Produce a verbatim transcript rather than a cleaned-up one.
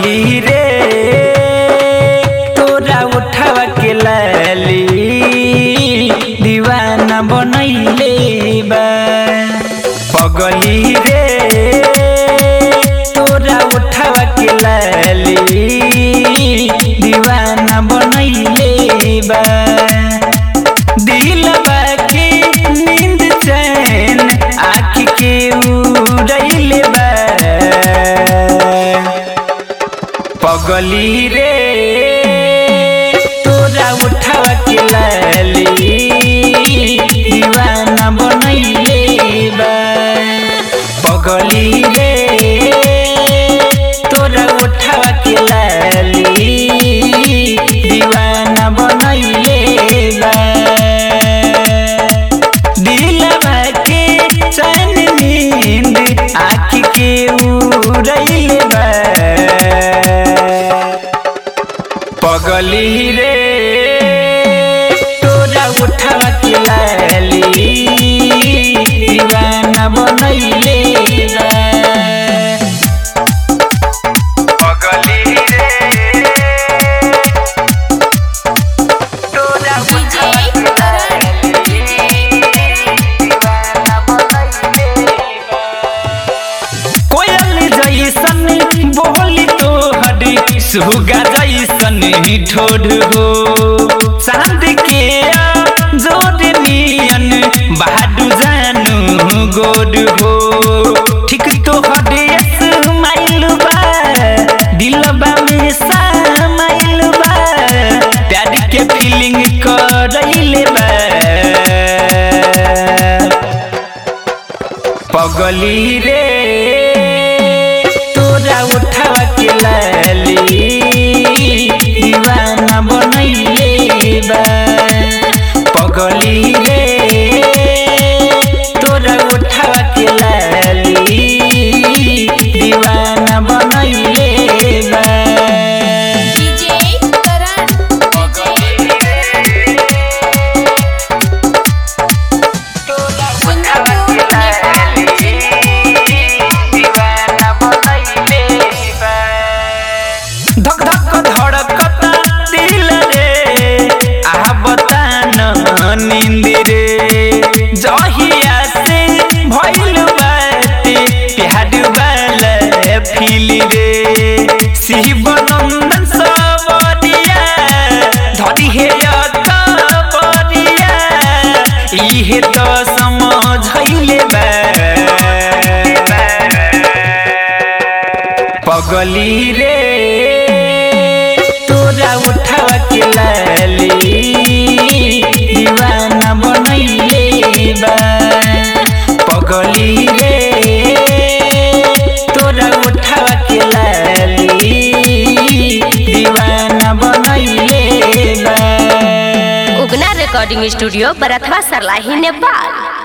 पगली रे तोरा उठावा के लाली दीवाना बनैले बा। पगली रे तोरा उठावा के लाली दीवाना बनैले बा। दिलवा के नींद चैन आँख के उड़ैले बा। पगली रे तोरा उठावा के लाली दीवाना बनैले बा। पगली रे तोरा उठावा के लाली दीवाना बनैले बा। दिलवा के चैन नींद आँख के उड़ैले बा। पगली रे तोरा उठावा के लाली दीवाना बनैले बा। पगली रे तोरा उठावा के लाली दीवाना बनैले बा। कोयल जैसन बोली तोहर सुगा जैसन ठोर हो। चांद के जोर नियन बहादु जानू गोर हो। ठीक तोहर स्माइल बा दिलबा में समाइल बा। प्यार के फीलिंग करैले बा। पगली रे तोरा उठावा के लाली दीवाना बनैले बा। पगली रे तोरा उठावा के लाली दीवाना बनैले बा। धक धक धड़कता दिल रे आ बता न नींद रे। जहिया से भइल बाटे प्यार वाला फील रे। शिवनंदन सबरिया धरी हे अकबरिया इहे तो समझैले बा। पगली रे तोरा उठावा के लाली दीवाना बनैले बा। पगली रे तोरा उठावा के लाली दीवाना बनैले बा। Ugna recording studio Barathwa Sarlahi Nepal.